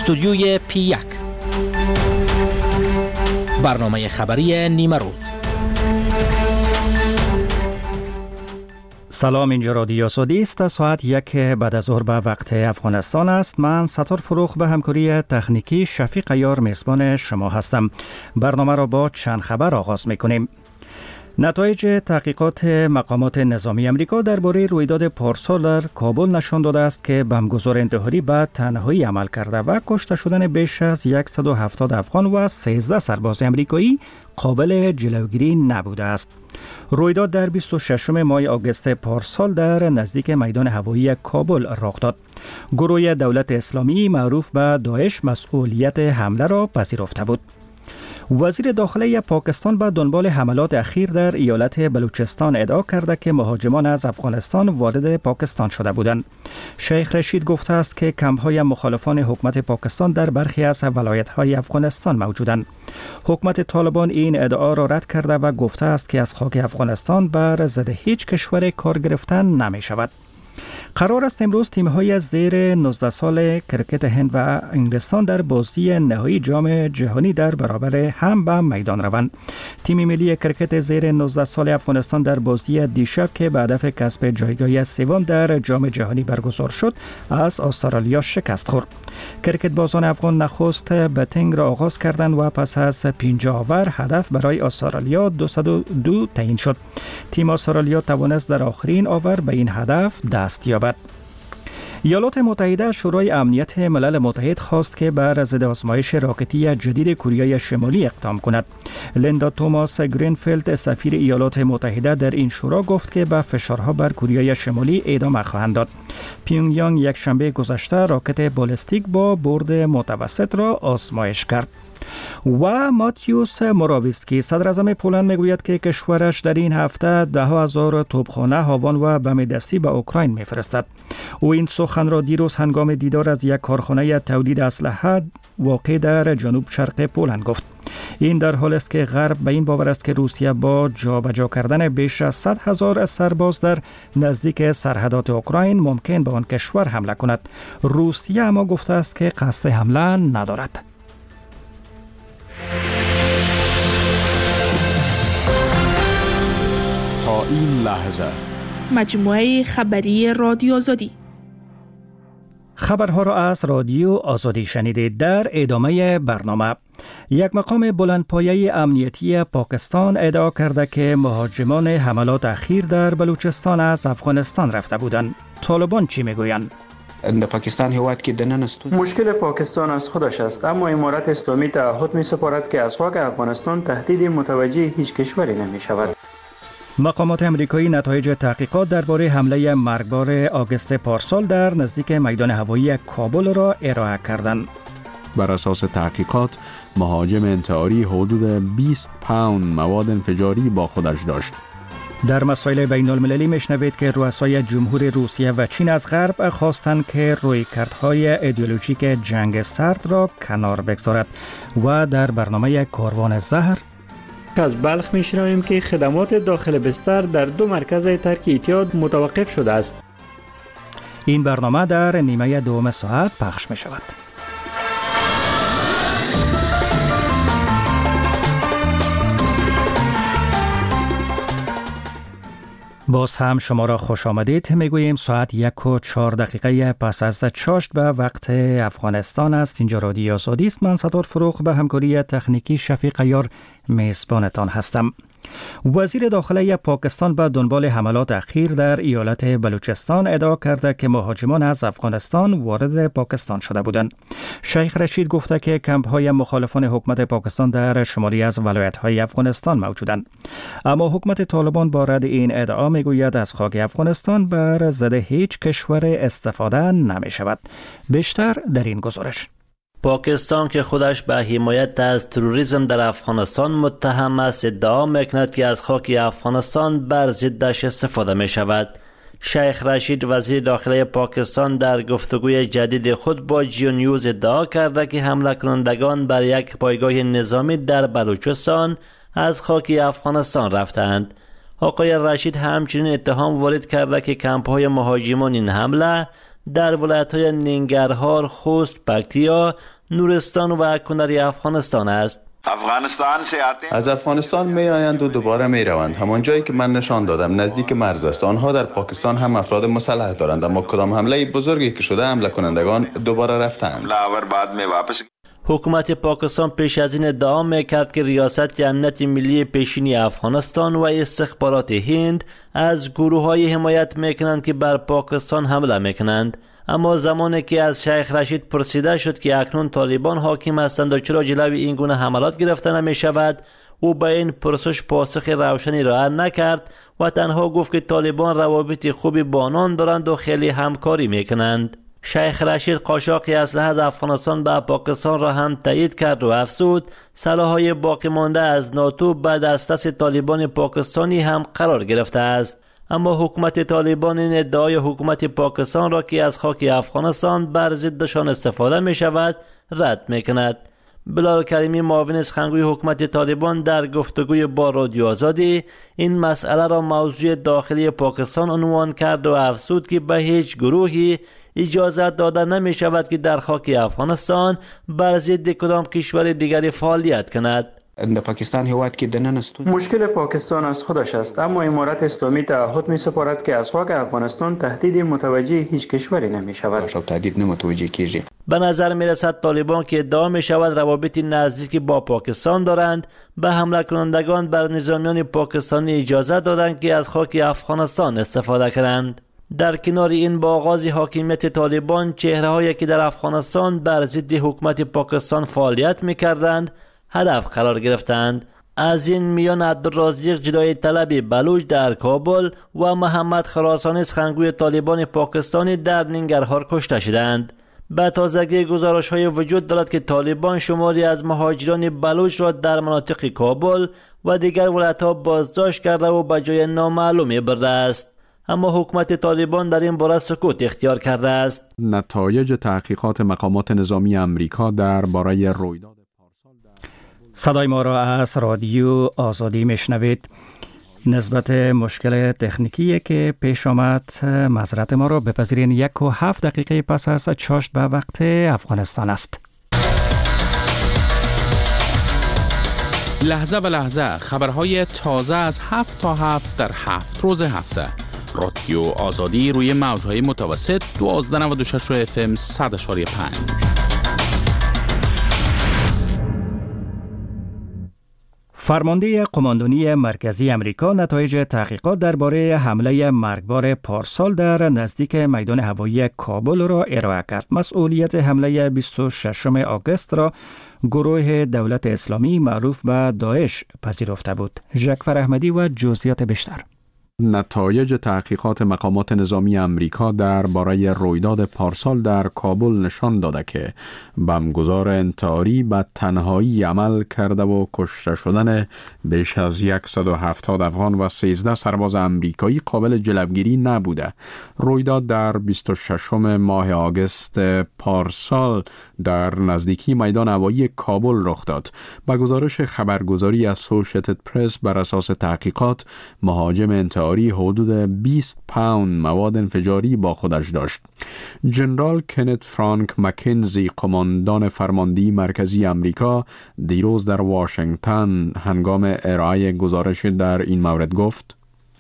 استودیوی P1 برنامه خبری نیمه روز. سلام، اینجا رادیو آزادی است. ساعت 1 بعد از ظهر به وقت افغانستان است. من ستار فروخ به همکاری تکنیکی شفیق عیار میزبان شما هستم. برنامه را با چند خبر آغاز میکنیم. نتایج تحقیقات مقامات نظامی امریکا درباره رویداد پارسال در کابل نشان داده است که بمبگذار انتحاری به تنهایی عمل کرده و کشته شدن بیش از 170 افغان و 13 سرباز امریکایی قابل جلوگیری نبوده است. رویداد در 26 ماه آگوست پارسال در نزدیک میدان هوایی کابل رخ داد. گروه دولت اسلامی معروف به داعش مسئولیت حمله را پذیرفته بود. وزیر داخله پاکستان به دنبال حملات اخیر در ایالت بلوچستان ادعا کرده که مهاجمان از افغانستان وارد پاکستان شده بودند. شیخ رشید گفته است که کمپ‌های مخالفان حکومت پاکستان در برخی از ولایت‌های افغانستان موجودند. حکومت طالبان این ادعا را رد کرده و گفته است که از خاک افغانستان بر ضد هیچ کشور کار گرفتن نمی شود. قرار است امروز تیم‌های زیر 19 سال کرکت هند و انگلستان در بازی نهایی جام جهانی در برابر هم به میدان روند. تیم ملی کرکت زیر 19 سال افغانستان در بازی دیشب که به هدف کسب جایگاه سوم در جام جهانی برگزار شد، از استرالیا شکست خورد. کرکت بازان افغان نخست بتینگ را آغاز کردند و پس از 50 اوور هدف برای استرالیا 202 تعیین شد. تیم استرالیا توانست در آخرین اوور به این هدف دست یابد. ایالات متحده شورای امنیت ملل متحد خواست که بر ضد آزمایش راکتی جدید کره شمالی اقدام کند. لیندا توماس گرینفیلد سفیر ایالات متحده در این شورا گفت که به فشارها بر کره شمالی ادامه خواهند داد. پیونگ یانگ یک شنبه گذشته راکت بالستیک با برد متوسط را آزمایش کرد. و ماتیوس موراویسکی صدر اعظم پولند میگوید که کشورش در این هفته 10,000 توپخانه، هاوان و بم دستی به اوکراین میفرستد. او این سخن را دیروز هنگام دیدار از یک کارخانه تولید اسلحه واقع در جنوب شرق پولند گفت. این در حالی است که غرب به این باور است که روسیه با جابجا کردن بیش از 100,000 سرباز در نزدیک سرحدات اوکراین ممکن به آن کشور حمله کند. روسیه اما گفته است که قصد حمله ندارد. تا این لحظه مجموعه خبری رادیو آزادی. خبرها را از رادیو آزادی شنیدید. در ادامه برنامه، یک مقام بلندپایه امنیتی پاکستان ادعا کرده که مهاجمان حملات اخیر در بلوچستان از افغانستان رفته بودند. طالبان چی میگویند؟ در پاکستان هیواد که دنن است. مشکل پاکستان از خودش است، اما امارت اسلامی تعهد می سپارد که از خاک افغانستان تهدید متوجه هیچ کشوری نمی شود. مقامات امریکایی نتایج تحقیقات درباره حمله مرگبار آگوست پارسال در نزدیک میدان هوایی کابل را ارائه کردند. بر اساس تحقیقات، مهاجم انتحاری حدود 20 پوند مواد انفجاری با خودش داشت. در مسائل بین المللی میشنوید که رؤسای جمهور روسیه و چین از غرب خواستند که رویکردهای ایدئولوژیک جنگ سرد را کنار بگذارد. و در برنامه کاروان زهر از بلخ میشنویم که خدمات داخل بستر در 2 مرکز ترک اتحاد متوقف شده است. این برنامه در نیمه دوم ساعت پخش می شود. باز هم شما را خوش آمدید. میگوییم ساعت 1:04 پس از چاشت به وقت افغانستان است. اینجا رادیو آزادی است. من ستار فروخ به همکاری تکنیکی شفیق عیار میزبانتان هستم. وزیر داخله پاکستان به دنبال حملات اخیر در ایالت بلوچستان ادعا کرده که مهاجمان از افغانستان وارد پاکستان شده بودند. شیخ رشید گفته که کمپ‌های مخالفان حکومت پاکستان در شمالی از ولایت‌های افغانستان موجودند. اما حکومت طالبان با رد این ادعا میگوید از خاک افغانستان بر ضد هیچ کشور استفاده نمی شود. بیشتر در این گزارش. پاکستان که خودش به حمایت از تروریسم در افغانستان متهم است، ادعا میکند که از خاک افغانستان بر ضدش استفاده می شود. شیخ رشید وزیر داخله پاکستان در گفتگوی جدید خود با جیو نیوز ادعا کرده که حمله کنندگان بر یک پایگاه نظامی در بلوچستان از خاک افغانستان رفتند. آقای رشید همچنین اتهام وارد کرده که کمپ‌های مهاجمان این حمله در ولایت‌های ننگرهار، خوست، پکتیا، نورستان و کنر افغانستان است. از افغانستان می آیند و دوباره می روند. همان جایی که من نشان دادم نزدیک مرز است. آنها در پاکستان هم افراد مسلح دارند، اما کدام حمله بزرگی که شده حمله کنندگان دوباره رفتند. حکومت پاکستان پیش از این ادعا میکرد که ریاست امنیت ملی پیشینی افغانستان و استخبارات هند از گروه‌های حمایت میکنند که بر پاکستان حمله میکنند. اما زمانی که از شیخ رشید پرسیده شد که اکنون طالبان حاکم هستند و چرا جلوی این گونه حملات گرفته نمی شود، او به این پرسش پاسخ روشنی ارائه نکرد و تنها گفت که طالبان روابط خوبی با آنان دارند و خیلی همکاری میکنند. شیخ رشید قاچاق اسلحه از افغانستان به پاکستان را هم تایید کرد و افزود سلاح‌های باقی مانده از ناتو بعد از دست طالبان پاکستانی هم قرار گرفته است. اما حکومت طالبان این ادعای حکومت پاکستان را که از خاک افغانستان بر ضدشان استفاده می شود رد می کند. بلال کریمی معاون سخنگوی حکومت طالبان در گفتگوی با رادیو آزادی این مسئله را موضوع داخلی پاکستان عنوان کرد و افزود که به هیچ گروهی اجازه داده نمی شود که در خاک افغانستان بر ضد کدام کشور دیگری فعالیت کند. در پاکستان هیواد که دنن است. مشکل پاکستان از خودش است، اما امارت اسلامی تعهد می سپارد که از خاک افغانستان تهدید متوجه هیچ کشوری نمی شود. تهدید نمتوجه کیږي. به نظر می رسد طالبان که ادعا می شود روابط نزدیکی با پاکستان دارند، به حمله کنندگان بر نظامیان پاکستانی اجازه دادند که از خاک افغانستان استفاده کنند. در کنار این با آغاز حاکمیت طالبان چهره‌هایی که در افغانستان بر ضد حکومت پاکستان فعالیت می‌کردند هدف قرار گرفتند. از این میان عبدالرازق جدای طلب بلوچ در کابل و محمد خراسانی سخنگوی طالبان پاکستانی در ننگرهار کشته شدند. به تازگی گزارش‌های وجود دارد که طالبان شماری از مهاجران بلوچ را در مناطق کابل و دیگر ولایت‌ها بازداشت کرده و به جای نامعلومی برده است. اما حکومت طالبان در این باره سکوت اختیار کرده است. نتایج تحقیقات مقامات نظامی امریکا درباره رویداد پارسال صدای ما را از رادیو آزادی میشنوید. نسبت مشکل تکنیکی که پیش آمد معذرت ما را بپذیرین. 1:07 دقیقه پس از چاشت به وقت افغانستان است. لحظه به لحظه خبرهای تازه از 7 تا 7 در 7 روز هفته. رادیو آزادی روی موج‌های متوسط 1296 FM 100.5. فرمانده قماندانی مرکزی امریکا نتایج تحقیقات درباره حمله مرگبار پارسال در نزدیک میدان هوایی کابل را ارائه کرد. مسئولیت حمله 26 آگوست را گروه دولت اسلامی معروف به داعش پذیرفته بود. ژکفر احمدی و جزئیات بیشتر. نتایج تحقیقات مقامات نظامی امریکا درباره رویداد پارسال در کابل نشان داده که بمبگذار انتحاری به تنهایی عمل کرده و کشته شدن بیش از 170 افغان و 13 سرباز امریکایی قابل جلوگیری نبوده. رویداد در 26 ماه آگوست پارسال در نزدیکی میدان هوایی کابل رخ داد. با گزارش خبرگزاری اسوسییتد پرس بر اساس تحقیقات، مهاجم انتحاری حدود 20 پوند مواد انفجاری با خودش داشت. جنرال کنت فرانک مکنزی، قماندان فرماندهی مرکزی امریکا، دیروز در واشنگتن هنگام ارائه گزارش در این مورد گفت: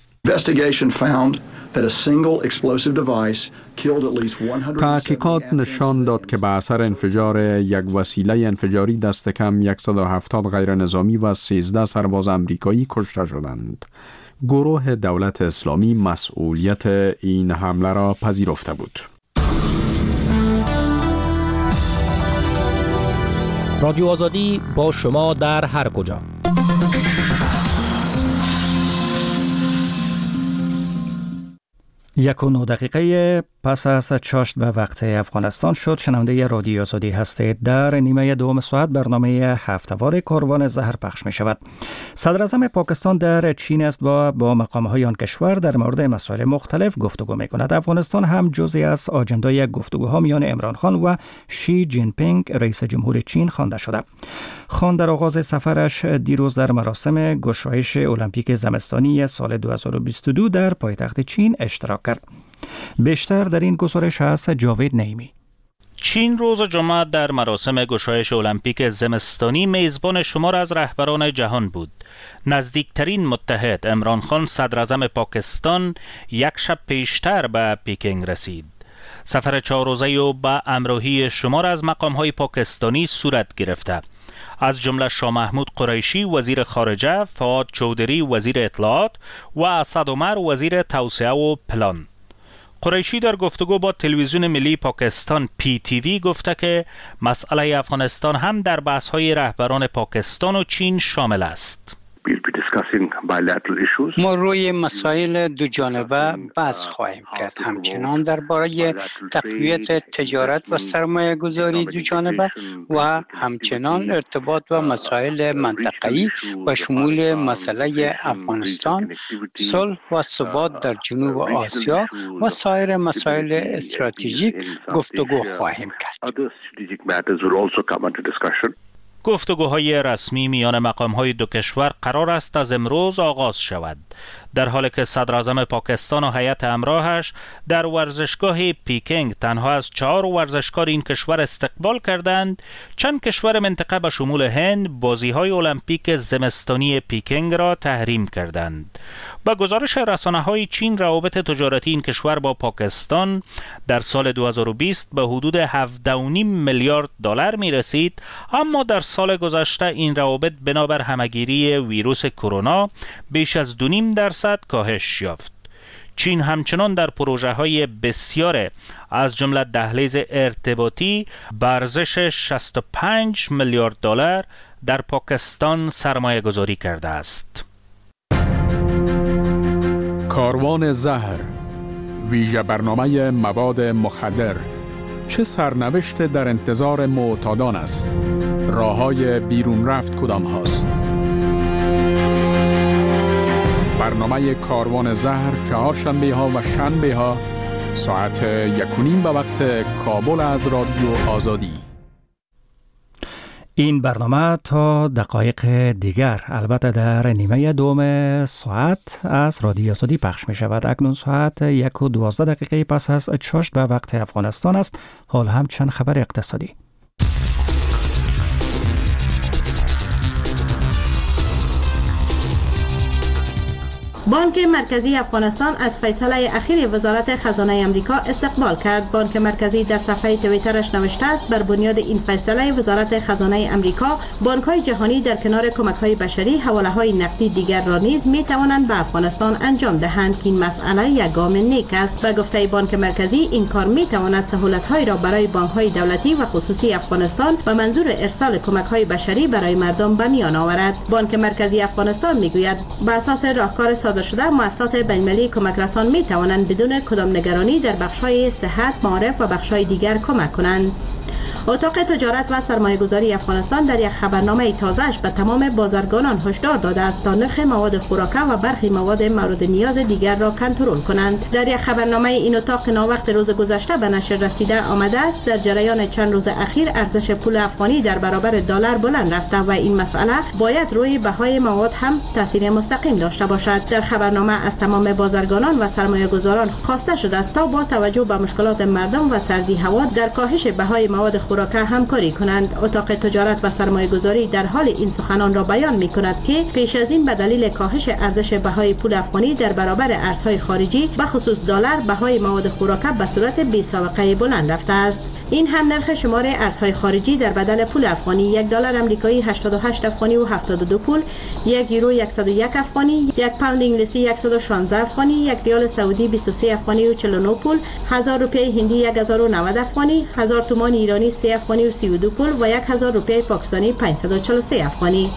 تحقیقات نشان داد که به اثر انفجار یک وسیله انفجاری دست کم 170 غیر نظامی و 13 سرباز امریکایی کشته شدند. گروه دولت اسلامی مسئولیت این حمله را پذیرفته بود. رادیو آزادی با شما در هر کجا. 1:09 دقیقه پس از چاشت به وقت افغانستان شد. شنونده رادیو آزادی هستید. در نیمه دوم ساعت برنامه هفته‌وار کاروان زهر پخش می شود. صدر اعظم پاکستان در چین است و با مقام‌های آن کشور در مورد مسائل مختلف گفتگو می کند. افغانستان هم جزئی از آجندای گفتگوها میان عمران خان و شی جین پینگ رئیس جمهور چین خوانده شده. خان در آغاز سفرش دیروز در مراسم گشایش المپیک زمستانی سال 2022 در پایتخت چین اشتراک کرد. بیشتر در این گزارش است جاوید نعیمی. چین روز جمعه در مراسم گشایش المپیک زمستانی میزبان شمار از رهبران جهان بود. نزدیکترین متحد عمران خان صدراعظم پاکستان یک شب پیشتر به پیکینگ رسید. سفر 4 روزه او با همراهی شمار از مقام‌های پاکستانی صورت گرفته، از جمله شاه محمود قریشی وزیر خارجه، فؤاد چودری وزیر اطلاعات و اسد عمر وزیر توسعه و پلان. قریشی در گفتگو با تلویزیون ملی پاکستان PTV گفته که مسئله افغانستان هم در بحث‌های رهبران پاکستان و چین شامل است. ما روی مسائل دو جانبه بحث خواهیم کرد، همچنان درباره تقویت تجارت و سرمایه گذاری دو جانبه و همچنان ارتباط و مسائل منطقه‌ای و شمول مسئله افغانستان، صلح و ثبات در جنوب آسیا و سایر مسائل استراتژیک گفتگو خواهیم کرد. گفتگوهای رسمی میان مقام‌های دو کشور قرار است از امروز آغاز شود، در حالی که صدراعظم پاکستان و هیئت همراهش در ورزشگاه پیکینگ تنها از 4 ورزشکار این کشور استقبال کردند. چند کشور منطقه به شمول هند بازی‌های المپیک زمستانی پیکینگ را تحریم کردند. با گزارش رسانه‌های چین، روابط تجارتی این کشور با پاکستان در سال 2020 به حدود 7.5 میلیارد دلار می رسید، اما در سال گذشته این روابط بنابر همه‌گیری ویروس کرونا بیش از 2.5% کاهش یافت. چین همچنان در پروژه‌های بسیار از جمله دهلیز ارتباطی به ارزش 65 میلیارد دلار در پاکستان سرمایه گذاری کرده است. کاروان زهر، ویژه برنامه مواد مخدر، چه سرنوشت در انتظار معتادان است؟ راه‌های بیرون رفت کدام هاست؟ برنامه کاروان زهر 4 شنبه ها و شنبه ها ساعت 1:30 به وقت کابل از رادیو آزادی. این برنامه تا دقایق دیگر البته در نیمه دوم ساعت از رادیو آزادی پخش می شود. اکنون ساعت 1:12 پس از چاشت به وقت افغانستان است. حال هم چند خبر اقتصادی. بانک مرکزی افغانستان از فیصله اخیر وزارت خزانه امریکا استقبال کرد. بانک مرکزی در صفحه توییترش نوشته است بر بنیاد این فیصله وزارت خزانه امریکا، بانک‌های جهانی در کنار کمک‌های بشری حواله‌های نقدی دیگر را نیز می‌توانند به افغانستان انجام دهند که این مسئله یک گام نیک است. به گفته بانک مرکزی این کار می‌تواند سهولت‌هایی را برای بانک‌های دولتی و خصوصی افغانستان به منظور ارسال کمک‌های بشری برای مردم به میان آورد. بانک مرکزی افغانستان می‌گوید بر اساس راهکار شده مؤسسات بین‌المللی کمک رسان می توانند بدون کدام نگرانی در بخش‌های صحت، معارف و بخش‌های دیگر کمک کنند. اتاق تجارت و سرمایه‌گذاری افغانستان در یک خبرنامه تازه‌اش به تمام بازرگانان هشدار داده است تا نرخ مواد خوراکه و برخی مواد مورد نیاز دیگر را کنترل کنند. در یک خبرنامه این اتاق ناوقت روز گذشته به نشر رسیده آمده است در جریان چند روز اخیر ارزش پول افغانی در برابر دلار بلند رفته و این مسئله باید روی بهای مواد هم تاثیر مستقیم داشته باشد. در خبرنامه از تمام بازرگانان و سرمایه‌گذاران خواسته شده است تا با توجه به مشکلات مردم و سردی هوا در کاهش بهای مواد خوراکه همکاری کنند. اتاق تجارت و سرمایه‌گذاری در حال این سخنان را بیان می‌کند که پیش از این به دلیل کاهش ارزش بهای پول افغانی در برابر ارزهای خارجی به خصوص دلار، بهای مواد خوراکه به صورت بی‌سابقه بلند رفته است. این هم نرخ شمار ارزهای خارجی در بدل پول افغانی: 1 دلار آمریکایی 88 افغانی و 72 پول، 1 یورو 101 افغانی، 1 پوند انگلیسی 116 افغانی، 1 ریال سعودی 23 افغانی و 49 پول، 1000 روپیه هندی 1090 افغانی، 1000 تومان ایرانی 3 افغانی و 32 پول و 1000 روپیه پاکستانی 543 افغانی.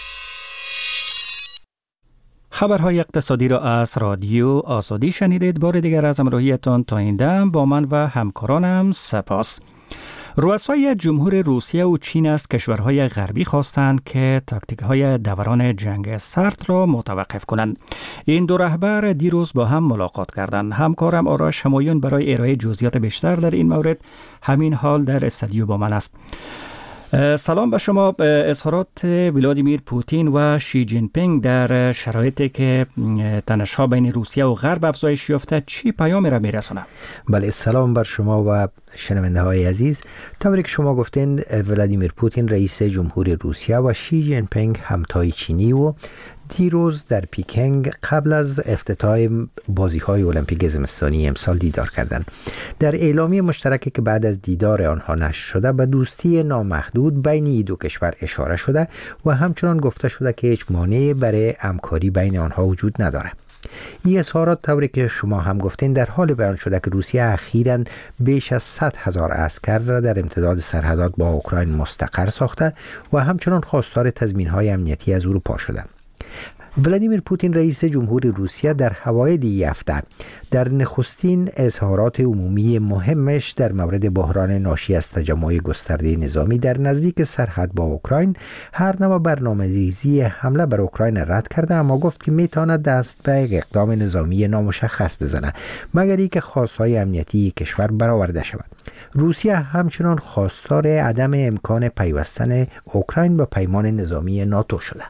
خبرهای اقتصادی را از رادیو آزادی شنیدید. بار دیگر از همراهیتان تا این دم با من و همکارانم سپاس. رؤسای جمهور روسیه و چین از کشورهای غربی خواستند که تاکتیک‌های دوران جنگ سرد را متوقف کنند. این دو رهبر دیروز با هم ملاقات کردند. همکارم آرش همایون برای ارائه جزئیات بیشتر در این مورد همین حال در استودیو با من است. سلام به شما. اظهارات ولادیمیر پوتین و شی جین پینگ در شرایطی که تنش‌ها بین روسیه و غرب افزایش یافته چی پیامی را میرسونه؟ بله، سلام بر شما و شنونده های عزیز. طوری که شما گفتین، ولادیمیر پوتین رئیس جمهوری روسیه و شی جین پینگ همتای چینی و دیروز در پیکنگ قبل از افتتاح بازی‌های المپیک زمستانی امسال دیدار کردند. در اعلامیه مشترکی که بعد از دیدار آنها نشر شده به دوستی نامحدود بین این دو کشور اشاره شده و همچنان گفته شده که هیچ مانعی برای همکاری بین آنها وجود نداره. این اظهارات طوری که شما هم گفتین در حال بیان شده که روسیه اخیراً بیش از 100,000 عسکر را در امتداد سرحدات با اوکراین مستقر ساخته و همچنان خواستار تضمین‌های امنیتی از اروپا شده. ولادیمیر پوتین رئیس جمهوری روسیه در اوایل این هفته در نخستین اظهارات عمومی مهمش در مورد بحران ناشی از تجمع گسترده نظامی در نزدیک سرحد با اوکراین هر نوع برنامه‌ریزی حمله بر اوکراین رد کرده، اما گفت که میتواند دست به یک اقدام نظامی نامشخص بزنه مگر اینکه خواستهای امنیتی کشور برآورده شود. روسیه همچنان خواستار عدم امکان پیوستن اوکراین به پیمان نظامی ناتو شده.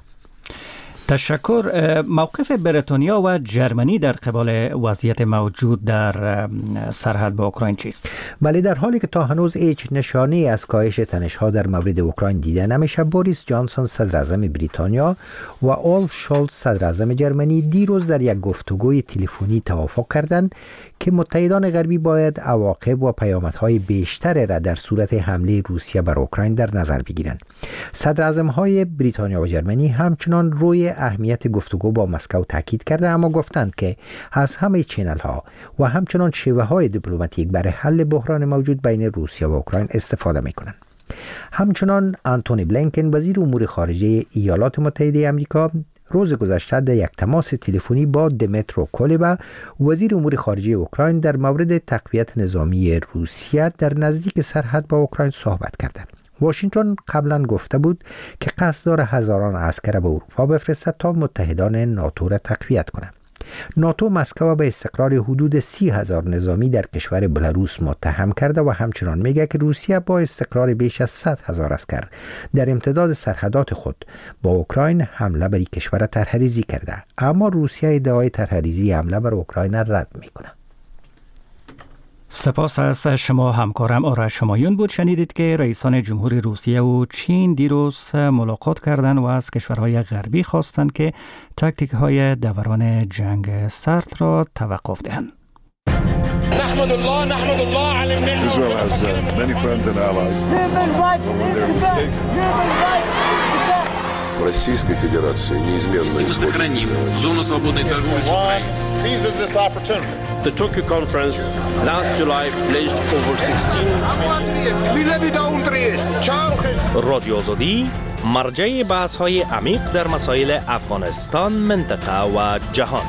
تشکر. موقف بریتانیا و جرمنی در قبال وضعیت موجود در سرحد با اوکراین چیست؟ بله، در حالی که تا هنوز هیچ نشانه‌ای از کاهش تنش‌ها در مورد اوکراین دیده نمیشه، بوریس جانسون صدر اعظم بریتانیا و اولف شولز صدر اعظم جرمنی دیروز در یک گفتگوی تلفنی توافق کردند که متحدان غربی باید عواقب و پیامدهای بیشتر را در صورت حمله روسیه بر اوکراین در نظر بگیرند. صدر اعظم‌های بریتانیا و جرمنی همچنان روی اهمیت گفتگو با مسکو تاکید کرده، اما گفتند که از همه چینل‌ها و همچنان شیوه‌های دیپلماتیک برای حل بحران موجود بین روسیه و اوکراین استفاده می‌کنند. همچنان آنتونی بلینکن وزیر امور خارجه ایالات متحده آمریکا روز گذشته در یک تماس تلفنی با دمیترو کولبا وزیر امور خارجه اوکراین در مورد تقویت نظامی روسیه در نزدیک سرحد با اوکراین صحبت کرده. واشنگتن قبلا گفته بود که قصد داره هزاران عسکر به اروپا بفرستد تا متحدان ناتو را تقویت کنند. ناتو مسکو به استقرار حدود 30,000 نظامی در کشور بلاروس متهم کرده و همچنان میگه که روسیه با استقرار بیش از 100,000 عسکر در امتداد سرحدات خود با اوکراین حمله بر کشور طرحریزی کرده، اما روسیه ادعای طرحریزی حمله بر اوکراین رد میکنه. سپاس از شما همکارم آرش شمایون بود. شنیدید که رئیسان جمهوری روسیه و چین دیروز ملاقات کردند و از کشورهای غربی خواستند که تاکتیک‌های دوران جنگ سرد را توقف دهند. نحمد الله على النعمة. Israel has many friends and allies. When they're mistaken. Российской Федерации неизменно сохраним зону свободной торговли с Украиной. Seizes this opportunity. The Tokyo conference last July pledged over 16 رادیو آزادی مرجع بحث‌های عمیق در مسائل افغانستان، منطقه و جهان.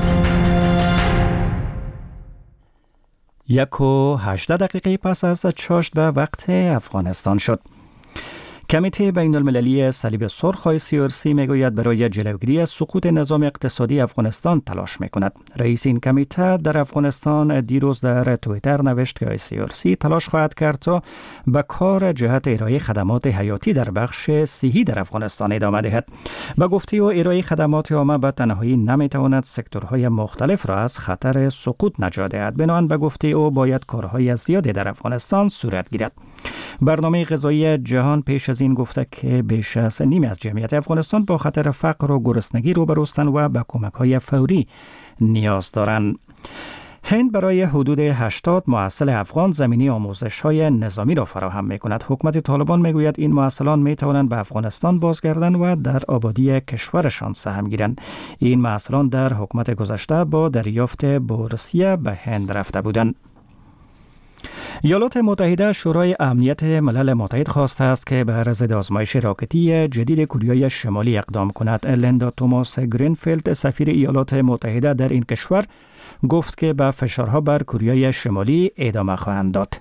1:18 پس از چاشت به وقت افغانستان شد. کمیته بین المللی صلیب سرخ CRC میگوید برای جلوگیری از سقوط نظام اقتصادی افغانستان تلاش میکند. رئیس این کمیته در افغانستان دیروز در توییتر نوشت که CRC تلاش خواهد کرد تا به کار جهت ارائه خدمات حیاتی در بخش صحی در افغانستان ادامه دهد. به گفته او ارائه خدمات عامه به تنهایی نمیتواند سکتورهای مختلف را از خطر سقوط نجات دهد. بنابراین به گفته او باید کارهای زیادی در افغانستان صورت گیرد. برنامه غذایی جهان پیش از این گفته که بیش از نیم از جمعیت افغانستان با خطر فقر و گرسنگی روبروستند و به کمک‌های فوری نیاز دارند. هند برای حدود 80 محصل افغان زمینی آموزش‌های نظامی را فراهم می‌کند. حکومت طالبان می‌گوید این محصلان می‌توانند به افغانستان بازگردند و در آبادی کشورشان سهم گیرند. این محصلان در حکومت گذشته با دریافت بورسیه به هند رفته بودند. ایالات متحده شورای امنیت ملل متحد خواسته است که به ضد آزمایش راکتی جدید کوریای شمالی اقدام کند. لیندا توماس گرینفیلد سفیر ایالات متحده در این کشور گفت که به فشارها بر کوریای شمالی ادامه خواهند داد.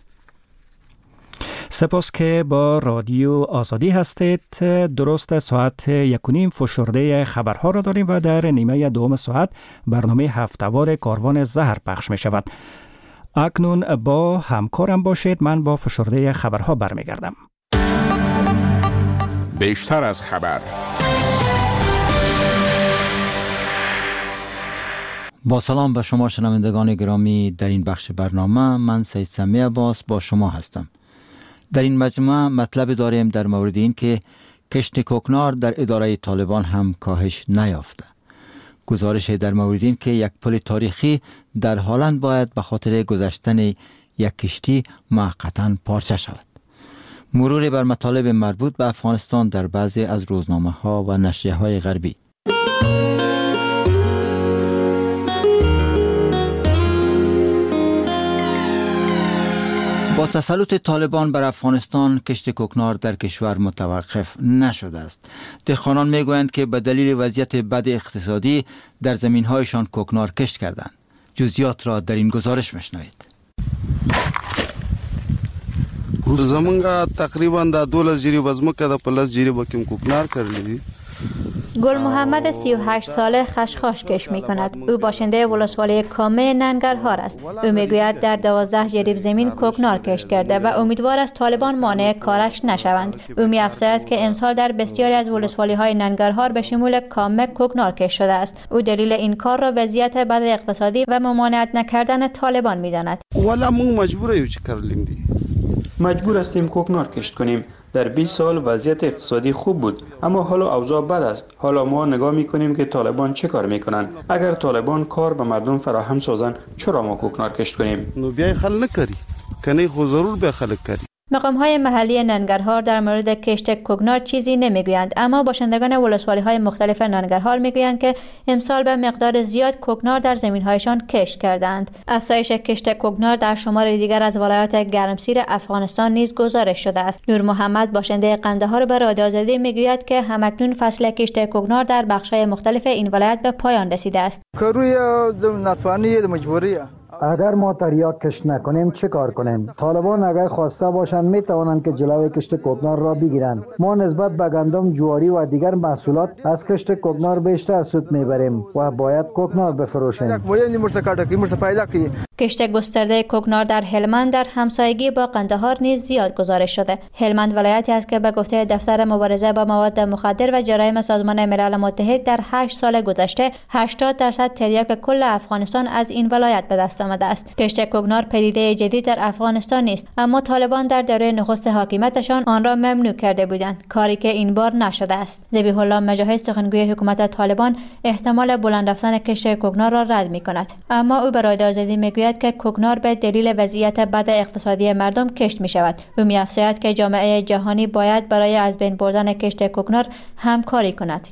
سپاس که با رادیو آزادی هستید. درست ساعت 1:30 فشرده خبرها را داریم و در نیمه دوم ساعت برنامه هفته‌وار کاروان زهر پخش می شود. اکنون با همکارم باشید. من با فشرده خبرها برمیگردم. بیشتر از خبر. با سلام به شما شنوندگان گرامی، در این بخش برنامه من سید سمی عباس با شما هستم. در این مجموعه مطلب داریم در مورد این که کشت کوکنار در اداره طالبان هم کاهش نیافته. گزارش در مورد این که یک پل تاریخی در هلند باید به خاطر گذشتن یک کشتی موقتا پارچه شود. مرور بر مطالب مربوط به افغانستان در بعضی از روزنامه ها و نشریه های غربی. با تسلط طالبان بر افغانستان کشت کوکنار در کشور متوقف نشده است. دهقانان میگویند که به دلیل وضعیت بد اقتصادی در زمین‌هایشان کوکنار کشت کردند. جزئیات را در این گزارش مشنوید. زمونږ تقریبا د 12 جری وزمکه د پلس جری بکیم کوکنار کړلی. گل محمد 38 ساله خشخاش کش می کند. او باشنده ولسوالی کامه ننگرهار است. او میگوید در 12 جریب زمین کوکنار کش کرده و امیدوار است طالبان مانع کارش نشوند. او می افزاید که امسال در بسیاری از ولسوالی های ننگرهار به شمول کامه کوکنار کش شده است. او دلیل این کار را وضعیت بد اقتصادی و ممانعت نکردن طالبان می داند. والا مون مجبوریم چی کردیم دی. مجبور هستیم کوکنار کشت کنیم. در 20 سال وضعیت اقتصادی خوب بود، اما حالا اوضاع بد است. حالا ما نگاه میکنیم که طالبان چه کار میکنن. اگر طالبان کار به مردم فراهم سازن، چرا ما کوکنار کشت کنیم؟ نو بیا خل نکری کنی خو ضرور به خلق کری. مقام‌های محلی ننگرهار در مورد کشت کوکنار چیزی نمیگویند، اما باشندگان ولسوالی‌های مختلف ننگرهار میگویند که امسال به مقدار زیاد کوکنار در زمین‌هایشان کشت کردند. افزایش کشت کوکنار در شمار دیگر از ولایات گرمسیر افغانستان نیز گزارش شده است. نور محمد باشنده قندهار به رادیو آزادی میگوید که همکنون فصل کشت کوکنار در بخش‌های مختلف این ولایت به پایان رسیده است. کروی ناتوانی مجبوریه. اگر ما تریاک کشت نکنیم چه کار کنیم؟ طالبان اگر خواسته باشند می توانند که جلوی کشت کوکنار را بگیرند. ما نسبت به گندم، جواری و دیگر محصولات از کشت کوکنار بیشتر سود میبریم و باید کوکنار بفروشیم. کشت گسترده کوکنار در هلمند در همسایگی با قندهار نیز زیاد گزارش شده. هلمند ولایتی است که به گفته دفتر مبارزه با مواد مخدر و جرایم سازمان ملل متحد در 8 سال گذشته 80% تریاک کل افغانستان از این ولایت به دست آمده است. کشت کوکنار پدیده جدید در افغانستان نیست، اما طالبان در دوره نخست حاکمیتشان آن را ممنوع کرده بودند، کاری که این بار نشده است. ذبیح الله مجاهد سخنگوی حکومت طالبان احتمال بلند رفتن کشت کوکنار را رد می‌کند، اما او به رادیو آزادی میگوید که کوکنار به دلیل وضعیت بد اقتصادی مردم کشت می‌شود. او می‌افزاید که جامعه جهانی باید برای از بین بردن کشت کوکنار همکاری کند.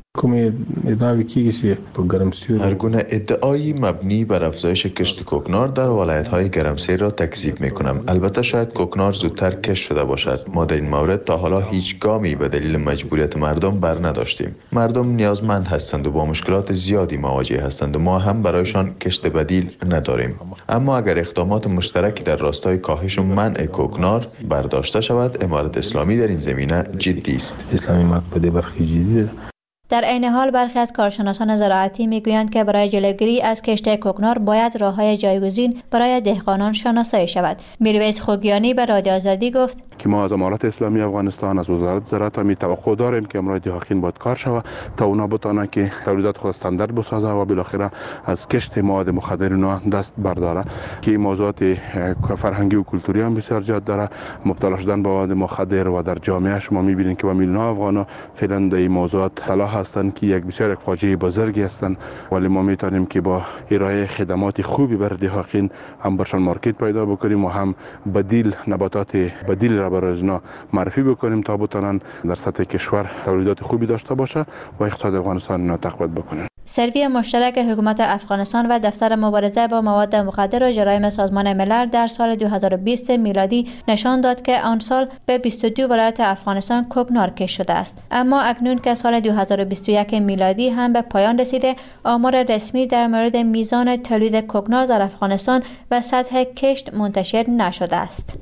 هر گونه ادعایی مبنی بر افزایش کشت کوکنار در ولایت‌های گرمسیر را تکذیب می‌کنم. البته شاید کوکنار زودتر کشت شده باشد. ما در این مورد تا حالا هیچ گامی به دلیل مجبوریت مردم بر نداشتیم. مردم نیازمند هستند و با مشکلات زیادی مواجه هستند و ما هم برایشان کشت بدیل نداریم. اما اگر اقدامات مشترکی در راستای کاهش و منع کوکنار برداشته شود، امارت اسلامی در این زمینه جدی است. اسلامی مقبوله برخی جدیده. در عین حال برخی از کارشناسان زراعتی میگویند که برای جلوگیری از کشت کوکنار باید راه‌های جایگزین برای دهقانان شناسایی شود. میرویس خوگیانی به رادیو آزادی گفت که ما از امارت اسلامی افغانستان از وزارت زراعت می توقع داریم که امروز دهقان باید کار شود تا اونا بتونن که تولیدات خود استاندارد بسازه و بالاخره از کشت مواد مخدر اونا دست برداره که این موضوعات فرهنگی و کلتوری هم بسیار زیاد داره. مبتلا شدن به مواد مخدر و در جامعه شما میبینید که با میلیون‌ها افغان فعلا در این موضوعات تلاش هستند که یک بسیار یک فاجعه بزرگی هستند، ولی ما میتونیم که با ارائه خدمات خوبی بر دهقان هم برشان مارکت پیدا بکنیم و هم بدیل نباتات بدیل را برای اینا معرفی بکنیم تا بتونن در سطح کشور تولیدات خوبی داشته باشه و اقتصاد افغانستان را تقویت بکنن. سروی مشترک حکومت افغانستان و دفتر مبارزه با مواد مخدر و جرایم سازمان ملل در سال 2020 میلادی نشان داد که آن سال به 22 ولایت افغانستان کوکنار کشت شده است. اما اکنون که سال 2021 میلادی هم به پایان رسیده، آمار رسمی در مورد میزان تولید کوکنار در افغانستان و سطح کشت منتشر نشده است.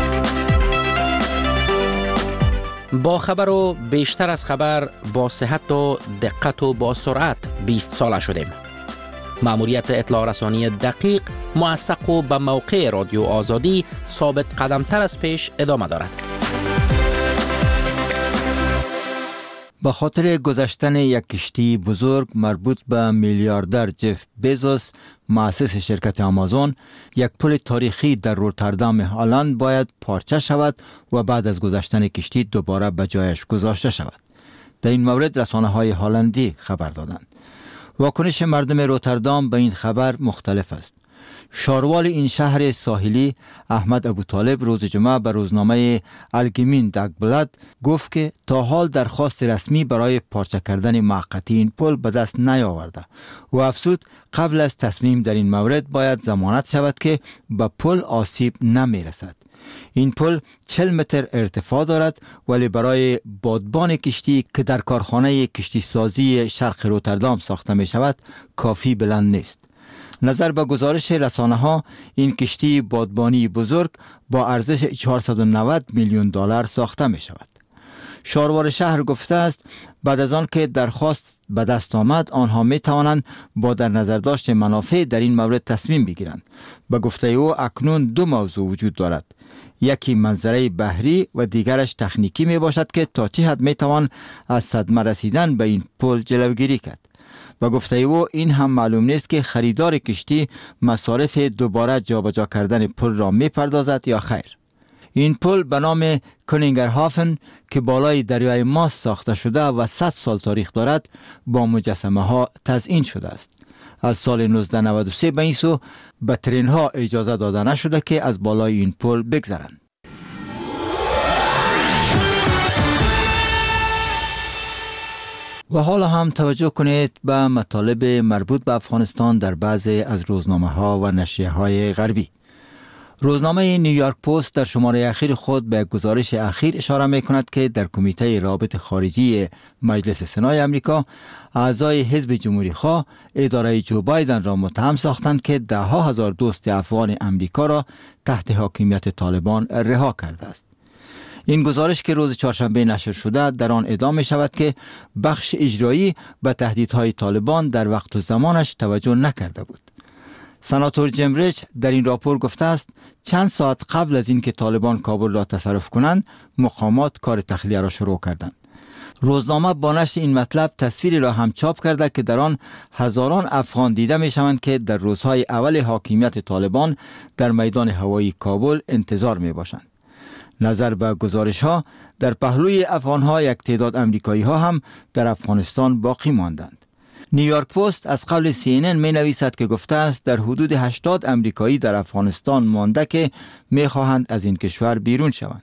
با خبر و بیشتر از خبر، با صحت و دقت و با سرعت 20 ساله شدیم. مأموریت اطلاع رسانی دقیق، موثق و به موقع رادیو آزادی ثابت قدمتر از پیش ادامه دارد. به خاطر گذشتن یک کشتی بزرگ مربوط به میلیاردر جف بیزوس مؤسس شرکت آمازون، یک پل تاریخی در روتردام هلند باید پارچه شود و بعد از گذشتن کشتی دوباره به جایش گذاشته شود. در این مورد رسانه‌های هلندی خبر دادند. واکنش مردم روتردام به این خبر مختلف است. شاروال این شهر ساحلی احمد ابوطالب روز جمعه به روزنامه الگمین داگبلاد گفت که تا حال درخواست رسمی برای پارچه کردن موقتی این پل به دست نیاورده و افزود قبل از تصمیم در این مورد باید ضمانت شود که به پل آسیب نمی رسد. این پل 40 متر ارتفاع دارد ولی برای بادبان کشتی که در کارخانه کشتی سازی شرق روتردام ساخته می شود کافی بلند نیست. نظر به گزارش رسانه‌ها این کشتی بادبانی بزرگ با ارزش 490 میلیون دلار ساخته می شود. شاروار شهر گفته است بعد از آن که درخواست به دست آمد آنها می توانند با در نظر داشت منافع در این مورد تصمیم بگیرند. به گفته او اکنون دو موضوع وجود دارد. یکی منظره بحری و دیگرش تکنیکی می باشد که تا چه حد می توان از صدمه رسیدن به این پل جلوگیری کرد. و گفته او این هم معلوم نیست که خریدار کشتی مصارف دوباره جابجا کردن پل را می پردازد یا خیر. این پل به نام کنینگرهافن که بالای دریای ماس ساخته شده و 100 سال تاریخ دارد با مجسمه ها تزیین شده است. از سال 1993 به این سو به ترین ها اجازه داده نشده که از بالای این پل بگذرند. و حالا هم توجه کنید به مطالب مربوط به افغانستان در بعضی از روزنامه ها و نشریه های غربی. روزنامه نیویورک پست در شماره اخیر خود به گزارش اخیر اشاره می کند که در کمیته رابط خارجی مجلس سنای امریکا اعضای حزب جمهوری خواه اداره جو بایدن را متهم ساختند که ده ها هزار دوست افغان امریکا را تحت حاکمیت طالبان رها کرده است. این گزارش که روز چهارشنبه نشر شده در آن ادعا می شود که بخش اجرایی به تهدیدهای طالبان در وقت و زمانش توجه نکرده بود. سناتور جیم ریچ در این راپور گفته است چند ساعت قبل از اینکه طالبان کابل را تصرف کنند مقامات کار تخلیه را شروع کردند. روزنامه با نشر این مطلب تصویری را هم چاپ کرده که در آن هزاران افغان دیده می شوند که در روزهای اول حاکمیت طالبان در میدان هوایی کابل انتظار می باشند. نظر به گزارش ها در پهلوی افغان ها یک تعداد امریکایی ها هم در افغانستان باقی ماندند. نیویورک پست از قول CNN می نویسد که گفته است در حدود 80 امریکایی در افغانستان مانده که می خواهند از این کشور بیرون شوند.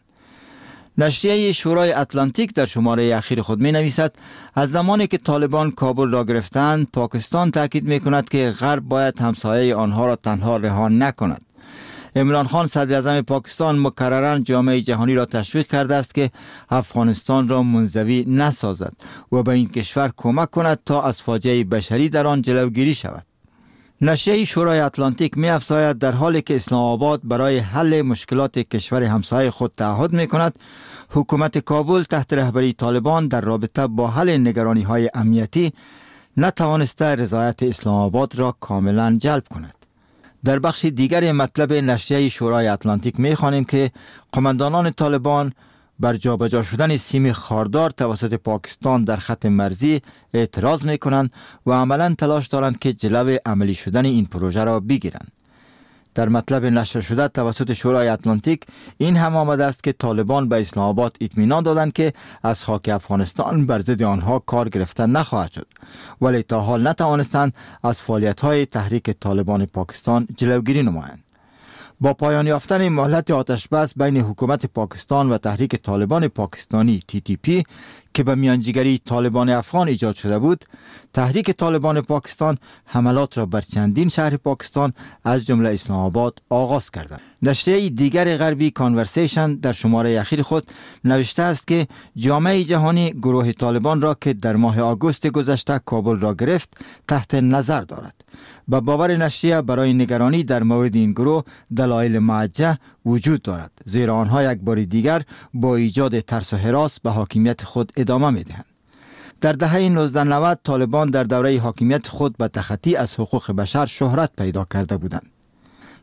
نشریه شورای اتلانتیک در شماره اخیر خود می نویسد از زمانی که طالبان کابل را گرفتند پاکستان تاکید می کند که غرب باید همسایه آنها را تنها رها نکند. عمران خان صدر اعظم پاکستان مکرراً جامعه جهانی را تشویق کرده است که افغانستان را منزوی نسازد و به این کشور کمک کند تا از فاجعه بشری در آن جلوگیری شود. نشریه شورای اتلانتیک می افزاید در حالی که اسلام آباد برای حل مشکلات کشور همسایه خود تعهد می کند، حکومت کابل تحت رهبری طالبان در رابطه با حل نگرانی های امنیتی نتوانسته رضایت اسلام آباد را کاملا جلب کند. در بخش دیگر مطلب نشریه شورای اتلانتیک می خوانیم که قماندانان طالبان بر جابجا شدن سیم خاردار توسط پاکستان در خط مرزی اعتراض می کنند و عملاً تلاش دارند که جلو عملی شدن این پروژه را بگیرند. در مطلب نشر شده توسط شورای اتلانتیک این هم آمده است که طالبان به اسلام آباد اطمینان دادند که از خاک افغانستان بر ضد آنها کار گرفتن نخواهد شد، ولی تا حال نتوانستند از فعالیت‌های تحریک طالبان پاکستان جلوگیری نمایند. با پایان یافتن مهلت آتش بس بین حکومت پاکستان و تحریک طالبان پاکستانی TTP که به میانجیگری طالبان افغان ایجاد شده بود، تحریک طالبان پاکستان حملات را بر چندین شهر پاکستان از جمله اسلام آباد آغاز کردند. نشریه دیگر غربی کانورسیشن در شماره اخیر خود نوشته است که جامعه جهانی گروه طالبان را که در ماه آگوست گذشته کابل را گرفت تحت نظر دارد. به باور نشریه برای نگرانی در مورد این گروه دلایل موجه وجود دارد، زیرا آنها یک بار دیگر با ایجاد ترس و هراس به حاکمیت خود ادامه می‌دهند. در دهه 1990 طالبان در دوره حاکمیت خود به تخطی از حقوق بشر شهرت پیدا کرده بودند.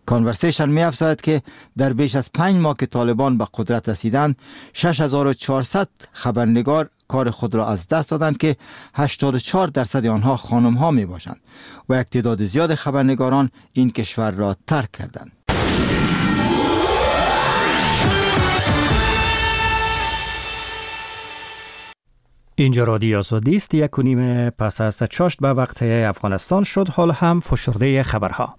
کانورسیشن می افزاید که در بیش از 5 ماه که طالبان به قدرت رسیدند 6400 خبرنگار کار خود را از دست دادند که 84% آنها خانم ها می باشند و یک تعداد زیاد خبرنگاران این کشور را ترک کردند. اینجا رادیو آزادی است. 1:30 پس از 6 به وقت افغانستان شد. حال هم فشرده خبرها.